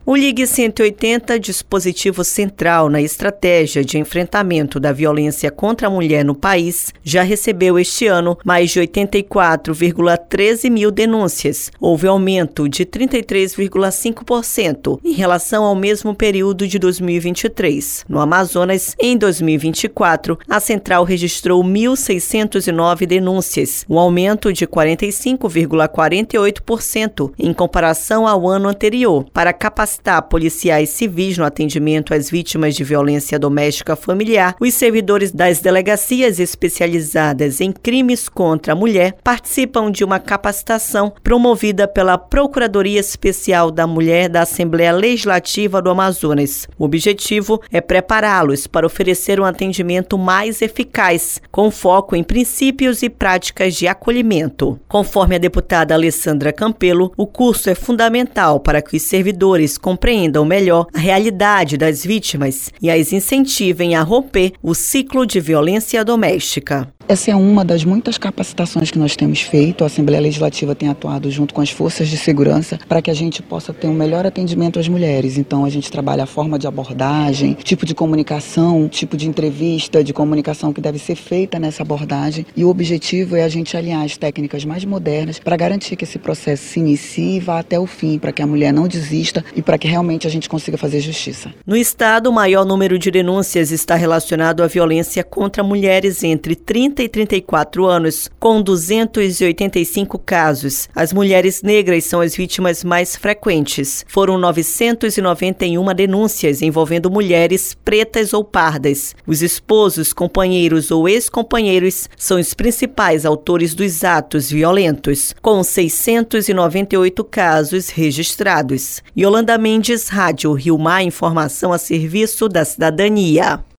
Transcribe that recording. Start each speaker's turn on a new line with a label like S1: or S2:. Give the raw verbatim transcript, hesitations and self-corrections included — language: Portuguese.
S1: O Ligue cento e oitenta, dispositivo central na estratégia de enfrentamento da violência contra a mulher no país, já recebeu este ano mais de oitenta e quatro vírgula treze mil denúncias. Houve aumento de trinta e três vírgula cinco por cento em relação ao mesmo período de dois mil e vinte e três. No Amazonas, em dois mil e vinte e quatro, a central registrou mil seiscentos e nove denúncias, um aumento de quarenta e cinco vírgula quarenta e oito por cento em comparação ao ano anterior, para capacitar policiais civis no atendimento às vítimas de violência doméstica familiar. Os servidores das delegacias especializadas em crimes contra a mulher participam de uma capacitação promovida pela Procuradoria Especial da Mulher da Assembleia Legislativa do Amazonas. O objetivo é prepará-los para oferecer um atendimento mais eficaz, com foco em princípios e práticas de acolhimento. Conforme a deputada Alessandra Campelo, o curso é fundamental para que os servidores compreendam melhor a realidade das vítimas e as incentivem a romper o ciclo de violência doméstica.
S2: Essa é uma das muitas capacitações que nós temos feito. A Assembleia Legislativa tem atuado junto com as forças de segurança para que a gente possa ter um melhor atendimento às mulheres. Então a gente trabalha a forma de abordagem, tipo de comunicação, tipo de entrevista, de comunicação que deve ser feita nessa abordagem. E o objetivo é a gente alinhar as técnicas mais modernas para garantir que esse processo se inicie e vá até o fim, para que a mulher não desista e para que realmente a gente consiga fazer justiça.
S1: No estado, o maior número de denúncias está relacionado à violência contra mulheres entre trinta e trinta e quatro anos, com duzentos e oitenta e cinco casos. As mulheres negras são as vítimas mais frequentes. Foram novecentas e noventa e uma denúncias envolvendo mulheres pretas ou pardas. Os esposos, companheiros ou ex-companheiros são os principais autores dos atos violentos, com seiscentos e noventa e oito casos registrados. Yolanda Mendes, Rádio Rio Mar, informação a serviço da cidadania.